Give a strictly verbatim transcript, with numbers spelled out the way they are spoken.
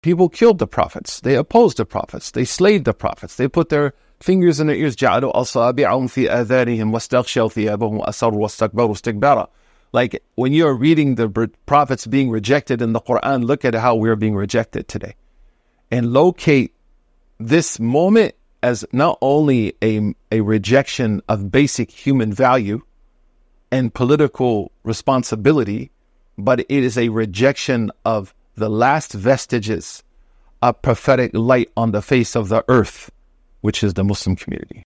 People killed the prophets. They opposed the prophets. They slayed the prophets. They put their fingers in their ears. جَعَلُوا أَصَابِعَهُمْ فِي آذَانِهِمْ وَاسْتَغْشَوْا ثِيَابَهُمْ وَأَصَرُّوا وَاسْتَكْبَرُوا اسْتِكْبَارًا. Like, when you're reading the prophets being rejected in the Quran, look at how we're being rejected today. And locate this moment as not only a, a rejection of basic human value and political responsibility, but it is a rejection of the last vestiges of prophetic light on the face of the earth, which is the Muslim community.